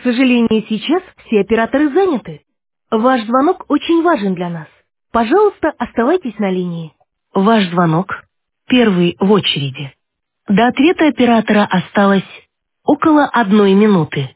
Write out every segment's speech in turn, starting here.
сожалению, сейчас все операторы заняты. Ваш звонок очень важен для нас. Пожалуйста, оставайтесь на линии. Ваш звонок первый в очереди. До ответа оператора осталось около 1 минуты.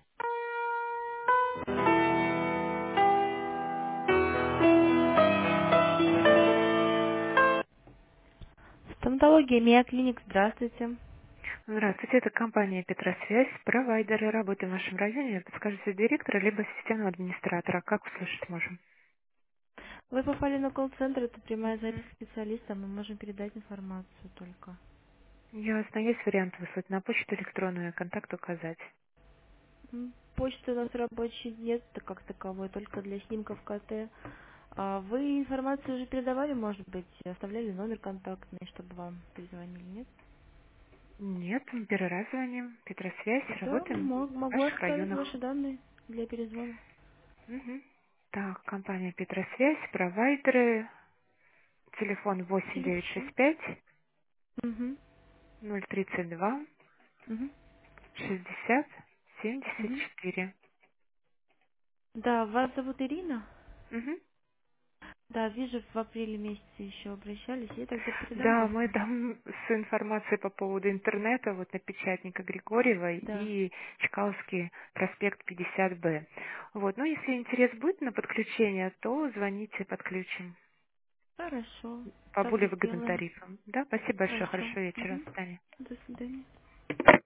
Стоматология, Миоклиник, здравствуйте. Здравствуйте, это компания «Петросвязь», провайдеры, работаем в вашем районе. Подскажите директора, либо системного администратора. Как услышать можем? Вы попали на колл-центр, это прямая запись Мгм. специалиста, мы можем передать информацию только. Ясно. Есть вариант выслать на почту электронную, контакт указать. Почты у нас рабочей нет как таковой, только для снимков КТ. А вы информацию уже передавали, может быть, оставляли номер контактный, чтобы вам перезвонили, нет? Нет, мы первый раз звоним. «Петросвязь», Да, работаем в могу ваших оставить районах. ваши данные для перезвона. Мгм. Так, компания «Петросвязь», провайдеры, телефон Хорошо. 8965 Угу. 032 Угу. 60 Угу. 74. Да, вас зовут Ирина? Мгм. Да, вижу, в апреле месяце еще обращались, я тогда передам Да, вам. мы там с информацией по поводу интернета, вот на печатника Григорьева Да, и Чкаловский проспект 50Б. Вот, ну если интерес будет на подключение, то звоните, подключим хорошо, по так и более выгодным сделаем. тарифам. Да, спасибо большое, Хорошо. хорошего вечера, Угу. до свидания. До свидания.